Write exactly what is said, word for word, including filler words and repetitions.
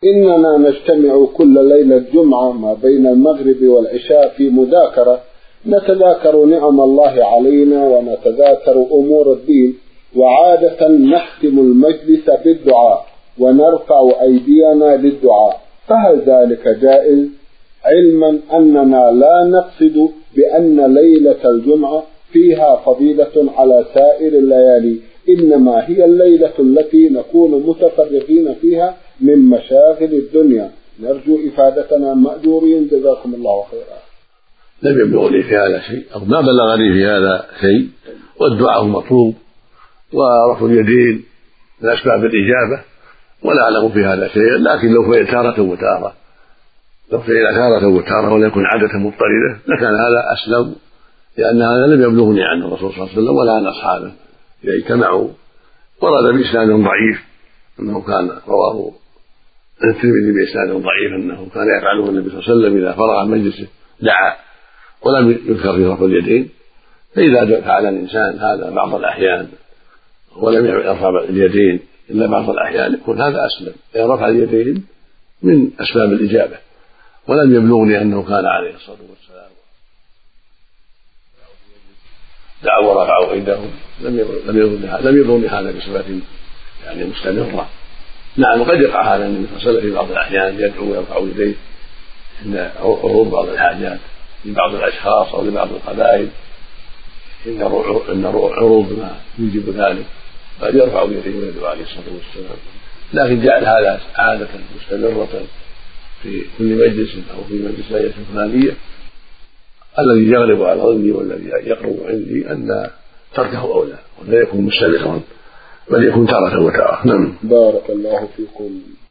إننا نجتمع كل ليلة جمعة ما بين المغرب والعشاء في مذاكرة نتذاكر نعم الله علينا ونتذاكر أمور الدين، وعادة نختم المجلس بالدعاء ونرفع أيدينا للدعاء، فهل ذلك جائز؟ علما أننا لا نقصد بأن ليلة الجمعة فيها فضيلة على سائر الليالي، إنما هي الليلة التي نكون متفرغين فيها من مشاغل الدنيا. نرجو إفادتنا مأجورين، جزاكم الله خيرا. لم يبلغني في هذا شيء أو ما بلغني في هذا شيء، والدعاء مطلوب ورفع اليدين من أسباب الإجابة، ولا أعلم في هذا شيء، لكن لو فعل تارة وتارة لو فعل تارة وتارة ولم يكن عادة مضطردة لكان هذا أسلم، لأن هذا لم يبلغني عن الرسول صلى الله عليه وسلم ولا عن أصحابه إذا اجتمعوا. ورد بإسناد ضعيف أنه كان رواه الترمذي بإسناد ضعيف أنه كان يفعله النبي صلى الله عليه وسلم إذا فرغ من مجلسه دعا، ولم يذكر في رفع اليدين. فإذا فعل الإنسان هذا بعض الأحيان ولم يرفع اليدين إلا بعض الأحيان يكون هذا أسلم، يعني رفع اليدين من أسباب الإجابة. ولم يبلغني أنه كان عليه الصلاة والسلام دعوا ورفعوا أيديهم، لم يبلغني هذا بصفة يعني مستمرة. نعم قد يقع هذا النبي صلى الله عليه وسلم في بعض الأحيان يدعو ويرفع يديه إن عروض بعض الحاجات لبعض الأشخاص أو لبعض القبائل، إن عروض ما يوجب ذلك قد يرفع يديه ويدعو عليه الصلاة والسلام، لكن جعل هذا عادة مستمرة في كل مجلس أو في مجلس ليلة فلانية الذي يغلب على ظني والذي يقرب عندي أن تركه أولى ولا يكون مستمرا بل يكون تارة وتارة. نعم. بارك الله فيكم.